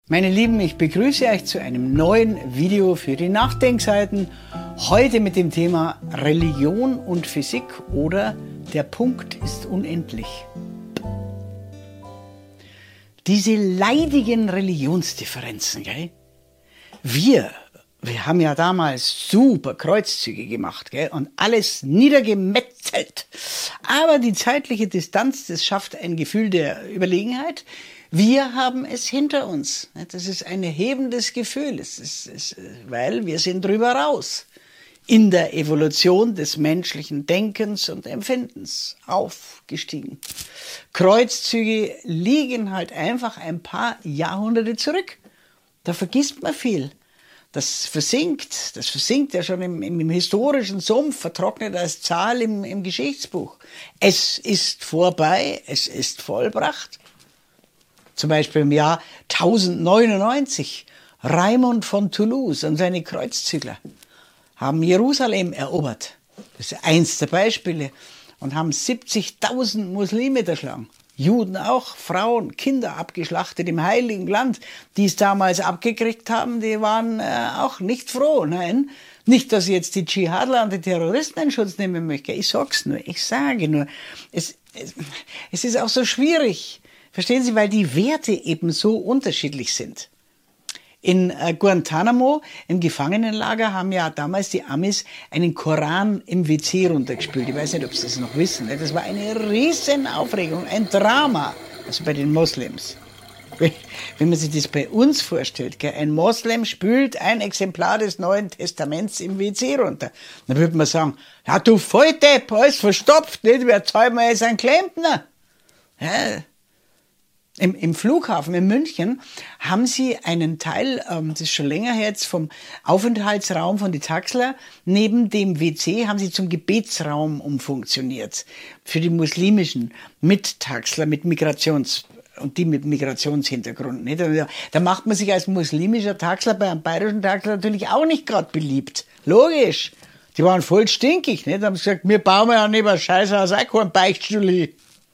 Meine Lieben, ich begrüße euch zu einem neuen Video für die Nachdenkseiten. Heute mit dem Thema Religion und Physik oder der Punkt ist unendlich. Diese leidigen Religionsdifferenzen, gell? Wir haben ja damals super Kreuzzüge gemacht, gell? Und alles niedergemetzelt. Aber die zeitliche Distanz, das schafft ein Gefühl der Überlegenheit. Wir haben es hinter uns. Das ist ein erhebendes Gefühl, weil wir sind drüber raus. In der Evolution des menschlichen Denkens und Empfindens aufgestiegen. Kreuzzüge liegen halt einfach ein paar Jahrhunderte zurück. Da vergisst man viel. Das versinkt ja schon im historischen Sumpf, vertrocknet als Zahl im Geschichtsbuch. Es ist vorbei, es ist vollbracht. Zum Beispiel im Jahr 1099, Raimund von Toulouse und seine Kreuzzügler haben Jerusalem erobert. Das ist eins der Beispiele. Und haben 70.000 Muslime erschlagen. Juden auch, Frauen, Kinder abgeschlachtet im Heiligen Land. Die es damals abgekriegt haben, die waren auch nicht froh. Nein, nicht, dass ich jetzt die Dschihadler und die Terroristen in Schutz nehmen möchte. Ich sag's nur, ich sage nur. Es ist auch so schwierig. Verstehen Sie, weil die Werte eben so unterschiedlich sind. In Guantanamo, im Gefangenenlager, haben ja damals die Amis einen Koran im WC runtergespült. Ich weiß nicht, ob Sie das noch wissen. Das war eine riesen Aufregung, ein Drama, also bei den Moslems. Wenn man sich das bei uns vorstellt, ein Moslem spült ein Exemplar des Neuen Testaments im WC runter. Dann würde man sagen, ja du Volldepp, alles verstopft, nicht? Wer zahlt mir jetzt einen Klempner? Ja. Im Flughafen in München haben sie einen Teil, das ist schon länger her, jetzt vom Aufenthaltsraum von die Taxler, neben dem WC haben sie zum Gebetsraum umfunktioniert. Für die muslimischen Mittaxler mit Migrationshintergrund. Nicht? Da macht man sich als muslimischer Taxler bei einem bayerischen Taxler natürlich auch nicht gerade beliebt. Logisch. Die waren voll stinkig. Nicht? Da haben sie gesagt, wir bauen ja nicht mehr Scheiße aus, auch kein Beichtstuhl.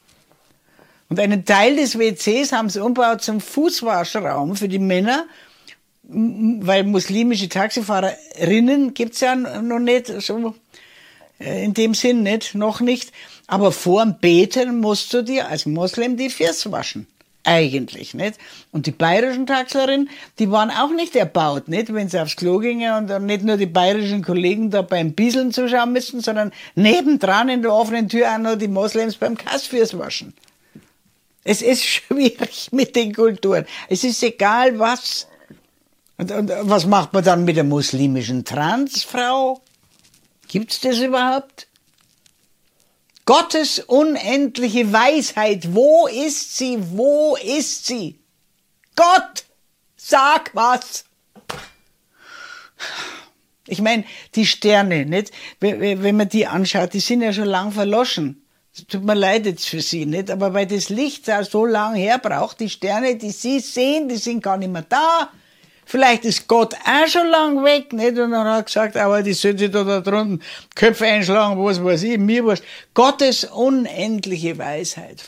Und einen Teil des WCs haben sie umgebaut zum Fußwaschraum für die Männer, weil muslimische Taxifahrerinnen gibt's ja noch nicht, so in dem Sinn nicht, noch nicht. Aber vorm Beten musst du dir als Moslem die Füße waschen. Eigentlich, nicht? Und die bayerischen Taxlerinnen, die waren auch nicht erbaut, nicht? Wenn sie aufs Klo gingen und dann nicht nur die bayerischen Kollegen da beim Bieseln zuschauen müssen, sondern nebendran in der offenen Tür auch noch die Moslems beim Kassfürs waschen. Es ist schwierig mit den Kulturen. Es ist egal was. Und was macht man dann mit der muslimischen Transfrau? Gibt's das überhaupt? Gottes unendliche Weisheit. Wo ist sie? Wo ist sie? Gott, sag was. Ich meine, die Sterne, nicht? Wenn man die anschaut, die sind ja schon lang verloschen. Tut mir leid jetzt für Sie, nicht? Aber weil das Licht so lang her braucht, die Sterne, die Sie sehen, die sind gar nicht mehr da. Vielleicht ist Gott auch schon lang weg, nicht? Und dann hat er gesagt, aber die sollen sich da drunten Köpfe einschlagen, was weiß ich, mir wurscht. Gottes unendliche Weisheit.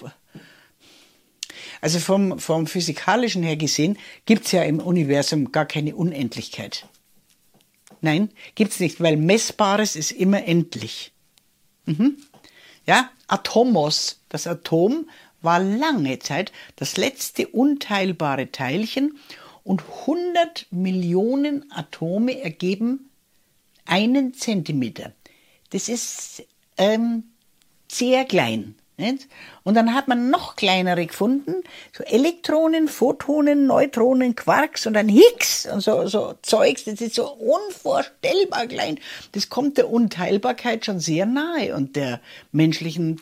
Also vom Physikalischen her gesehen gibt's ja im Universum gar keine Unendlichkeit. Nein, gibt's nicht, weil Messbares ist immer endlich. Ja, Atomos, das Atom war lange Zeit das letzte unteilbare Teilchen und 100 Millionen Atome ergeben 1 Zentimeter. Das ist sehr klein. Nicht? Und dann hat man noch kleinere gefunden, so Elektronen, Photonen, Neutronen, Quarks und dann Higgs und so Zeugs, das ist so unvorstellbar klein. Das kommt der Unteilbarkeit schon sehr nahe und der menschlichen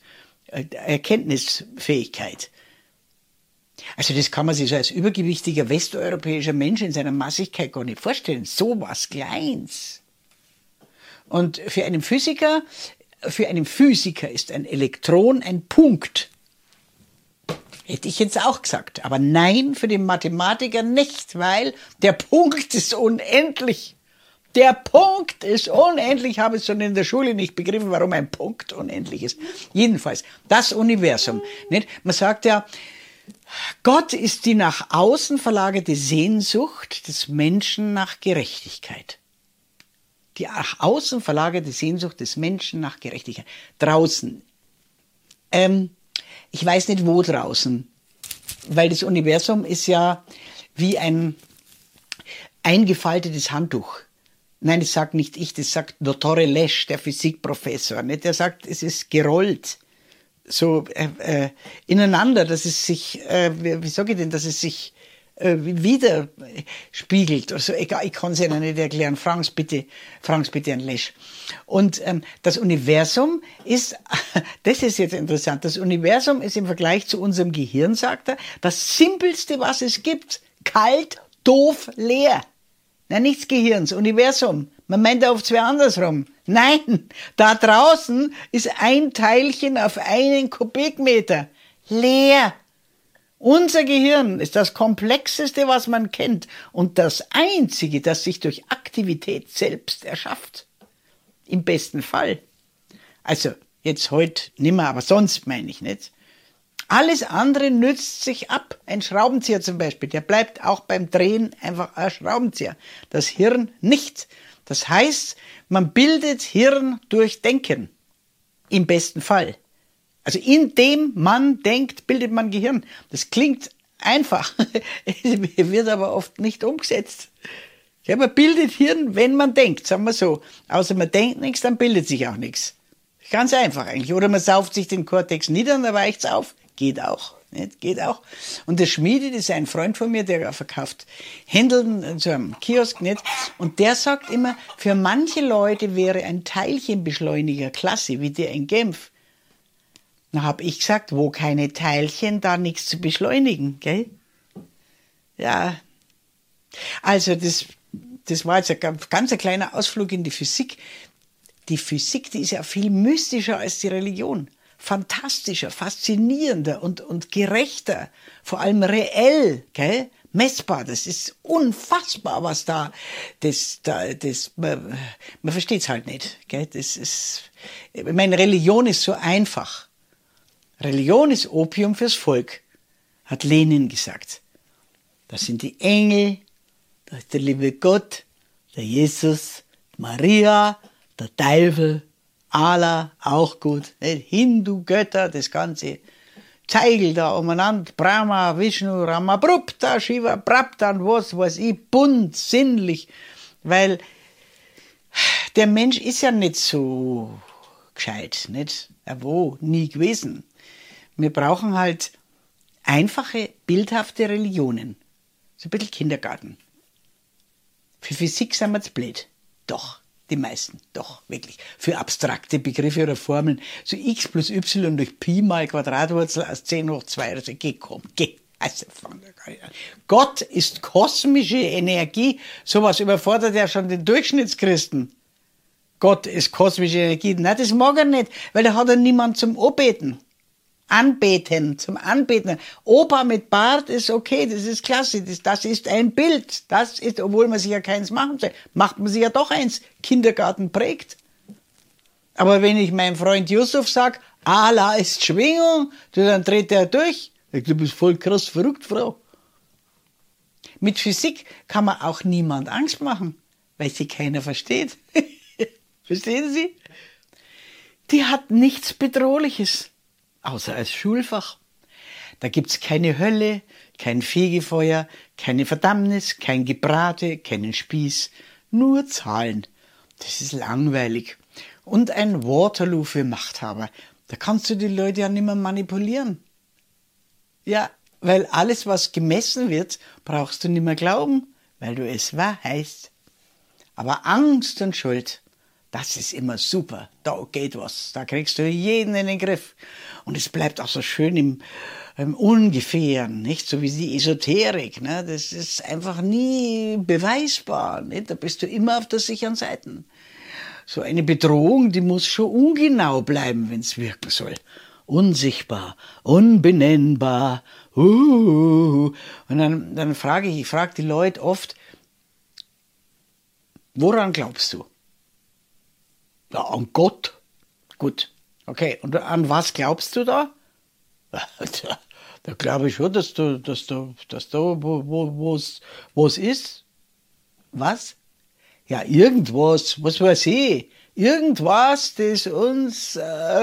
Erkenntnisfähigkeit. Also das kann man sich so als übergewichtiger westeuropäischer Mensch in seiner Massigkeit gar nicht vorstellen. So was Kleins. Und für einen Physiker ist ein Elektron ein Punkt. Hätte ich jetzt auch gesagt. Aber nein, für den Mathematiker nicht, weil der Punkt ist unendlich. Der Punkt ist unendlich. Ich habe es schon in der Schule nicht begriffen, warum ein Punkt unendlich ist. Jedenfalls, das Universum. Nicht? Man sagt ja, Gott ist die nach außen verlagerte Sehnsucht des Menschen nach Gerechtigkeit. Die nach außen verlagerte Sehnsucht des Menschen nach Gerechtigkeit. Draußen. Ich weiß nicht, wo draußen. Weil das Universum ist ja wie ein eingefaltetes Handtuch. Nein, das sagt nicht ich, das sagt Dottore Lesch, der Physikprofessor. Nicht? Der sagt, es ist gerollt. So ineinander, dass es sich, wie sage ich denn, dass es sich widerspiegelt. Also egal, ich kann es Ihnen nicht erklären. Fragen Sie bitte an Lesch. Und das Universum ist, das ist jetzt interessant, das Universum ist im Vergleich zu unserem Gehirn, sagt er, das Simpelste, was es gibt. Kalt, doof, leer. Nein, nichts Gehirns, Universum. Man meint oft zwei andersrum. Nein, da draußen ist ein Teilchen auf einen Kubikmeter. Leer. Unser Gehirn ist das Komplexeste, was man kennt und das Einzige, das sich durch Aktivität selbst erschafft. Im besten Fall. Also, jetzt heute nimmer, aber sonst meine ich nicht. Alles andere nützt sich ab. Ein Schraubenzieher zum Beispiel, der bleibt auch beim Drehen einfach ein Schraubenzieher. Das Hirn nicht. Das heißt, man bildet Hirn durch Denken. Im besten Fall. Also indem man denkt, bildet man Gehirn. Das klingt einfach, wird aber oft nicht umgesetzt. Ja, man bildet Hirn, wenn man denkt, sagen wir so. Außer man denkt nichts, dann bildet sich auch nichts. Ganz einfach eigentlich. Oder man sauft sich den Kortex nieder und dann weicht's auf. Geht auch. Nicht? Geht auch. Und der Schmiede, das ist ein Freund von mir, der verkauft Händeln in so einem Kiosk, nicht? Und der sagt immer, für manche Leute wäre ein Teilchenbeschleuniger klasse, wie der in Genf. Na, hab ich gesagt, wo keine Teilchen, da nichts zu beschleunigen, gell? Ja. Also, das war jetzt ein ganz kleiner Ausflug in die Physik. Die Physik, die ist ja viel mystischer als die Religion. Fantastischer, faszinierender und gerechter. Vor allem reell, gell? Messbar. Das ist unfassbar, was da, man versteht's halt nicht, gell? Ich meine, Religion ist so einfach. Religion ist Opium fürs Volk, hat Lenin gesagt. Das sind die Engel, das ist der liebe Gott, der Jesus, Maria, der Teufel, Allah, auch gut, Hindu-Götter, das ganze Zeigel da umeinander, Brahma, Vishnu, Rama, Prapta, Shiva, Prapta und was weiß ich, bunt, sinnlich, weil der Mensch ist ja nicht so gescheit, nicht? Wo, nie gewesen. Wir brauchen halt einfache, bildhafte Religionen. So ein bisschen Kindergarten. Für Physik sind wir zu blöd. Doch, die meisten. Doch, wirklich. Für abstrakte Begriffe oder Formeln. So x plus y durch Pi mal Quadratwurzel aus 10 hoch 2. Also geh, komm, geh. Also, Gott ist kosmische Energie. Sowas überfordert ja schon den Durchschnittschristen. Gott ist kosmische Energie. Nein, das mag er nicht, weil da hat er niemand zum Anbeten. Zum Anbeten. Opa mit Bart ist okay, das ist klasse, das ist ein Bild. Das ist, obwohl man sich ja keins machen soll, macht man sich ja doch eins. Kindergarten prägt. Aber wenn ich meinem Freund Yusuf sag, Allah ist Schwingung, dann dreht er durch. Du bist voll krass verrückt, Frau. Mit Physik kann man auch niemand Angst machen, weil sie keiner versteht. Verstehen Sie? Die hat nichts Bedrohliches, außer als Schulfach. Da gibt's keine Hölle, kein Fegefeuer, keine Verdammnis, kein Gebrate, keinen Spieß, nur Zahlen. Das ist langweilig. Und ein Waterloo für Machthaber. Da kannst du die Leute ja nicht mehr manipulieren. Ja, weil alles, was gemessen wird, brauchst du nicht mehr glauben, weil du es weißt. Aber Angst und Schuld, das ist immer super. Da geht was. Da kriegst du jeden in den Griff. Und es bleibt auch so schön im Ungefähren, nicht? So wie die Esoterik, ne? Das ist einfach nie beweisbar, nicht? Da bist du immer auf der sicheren Seite. So eine Bedrohung, die muss schon ungenau bleiben, wenn es wirken soll. Unsichtbar, unbenennbar. Und dann frage ich die Leute oft, woran glaubst du? Ja, an Gott. Gut. Okay. Und an was glaubst du da? Da glaube ich schon, dass da wo es ist. Was? Ja, irgendwas, was weiß ich. Irgendwas, das uns,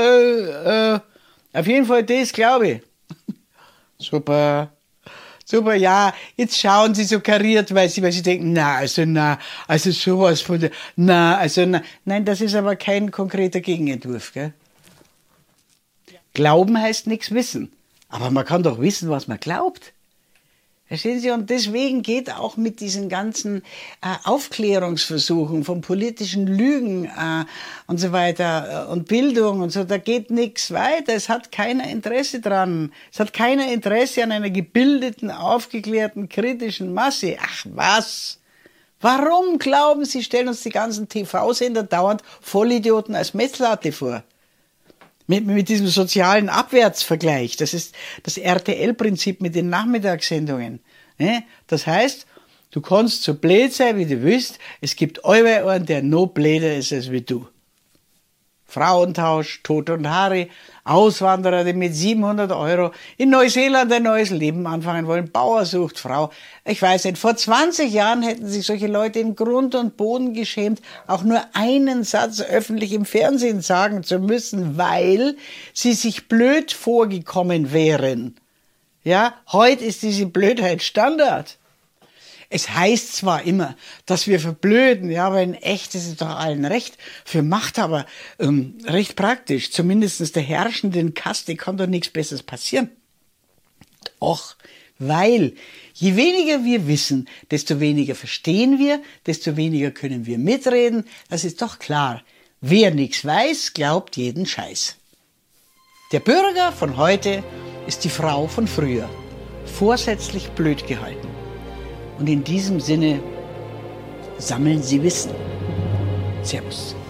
auf jeden Fall das, glaube ich. Super. Super, ja, jetzt schauen Sie so kariert, weil Sie denken, also sowas von der, Nein, das ist aber kein konkreter Gegenentwurf, gell? Glauben heißt nichts wissen. Aber man kann doch wissen, was man glaubt. Verstehen Sie? Und deswegen geht auch mit diesen ganzen Aufklärungsversuchen von politischen Lügen und so weiter und Bildung und so, da geht nichts weiter. Es hat keiner Interesse dran. Es hat keiner Interesse an einer gebildeten, aufgeklärten, kritischen Masse. Ach was? Warum glauben Sie, stellen uns die ganzen TV-Sender dauernd Vollidioten als Messlatte vor? Mit diesem sozialen Abwärtsvergleich. Das ist das RTL-Prinzip mit den Nachmittagssendungen. Das heißt, du kannst so blöd sein, wie du willst. Es gibt allweil einen, der noch blöder ist als wie du. Frauentausch, Tod und Haare, Auswanderer, die mit 700 € in Neuseeland ein neues Leben anfangen wollen, Bauer sucht Frau. Ich weiß nicht, vor 20 Jahren hätten sich solche Leute in Grund und Boden geschämt, auch nur einen Satz öffentlich im Fernsehen sagen zu müssen, weil sie sich blöd vorgekommen wären. Ja, heute ist diese Blödheit Standard. Es heißt zwar immer, dass wir verblöden, ja, aber in echt ist es doch allen recht. Für Machthaber recht praktisch. Zumindest der herrschenden Kaste kann doch nichts Besseres passieren. Doch, weil je weniger wir wissen, desto weniger verstehen wir, desto weniger können wir mitreden. Das ist doch klar. Wer nichts weiß, glaubt jeden Scheiß. Der Bürger von heute ist die Frau von früher. Vorsätzlich blöd gehalten. Und in diesem Sinne sammeln Sie Wissen. Servus.